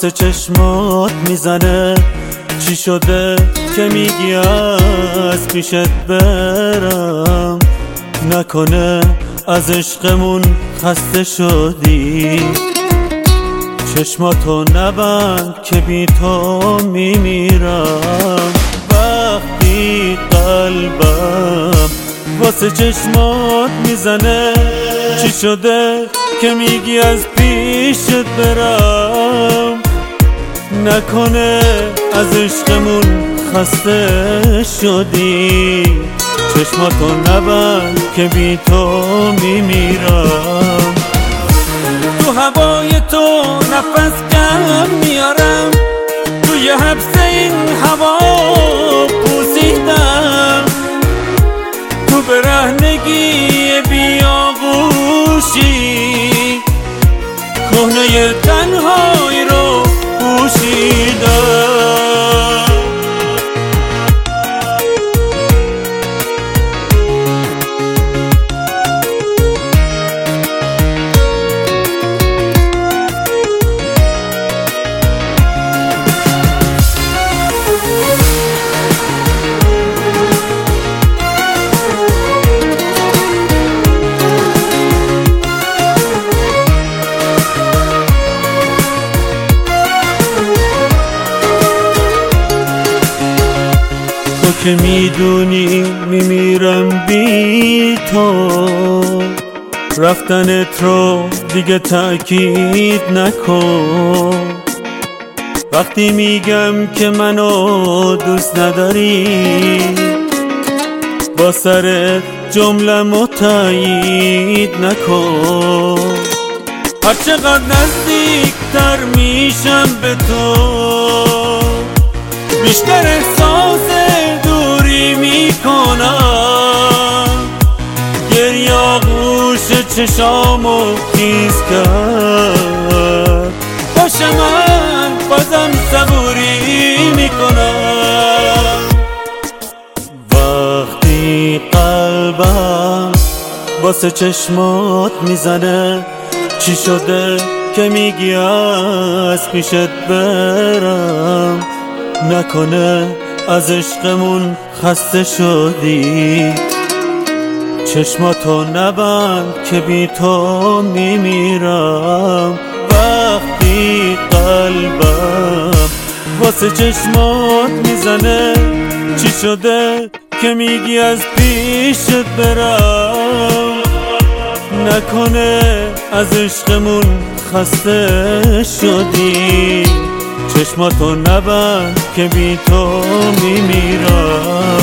واسه چشمات میزنه. چی شده که میگی از پیشت برم؟ نکنه از عشقمون خسته شدی؟ چشماتو نبند که بی تو میمیرم. وقتی قلبم واسه چشمات میزنه، چی شده که میگی از پیشت برم؟ نکنه از عشقمون خسته شدی؟ چشماتو نبند که بی تو میمیرم. تو هوای تو نفس کم میارم، توی حبس این هوا پوسیدم. تو برهنگی بیاغوشی کهنه تنهایی رو پوشیدم. تو که میدونی میمیرم بی تو، رفتنت رو دیگه تأکید نکن. وقتی میگم که منو دوست نداری، با سرت جمله‌مو تایید نکن. هر چقدر نزدیکتر میشم به تو، بیشتر احساس دوری میکنم. گریه آغوش چشامو خیز کرد، باشه من بازم صبوری میکنم. وقتی قلبم واسه چشمات میزنه، چی شده که میگی از پیشت برم؟ نکنه از عشقمون خسته شدی؟ چشماتو نبند که بی تو میمیرم. وقتی قلبم واسه چشمات میزنه، چی شده که میگی از پیشت برم؟ نکنه از عشقمون خسته شدی؟ چشماتو نبند که بی تو میمیرم.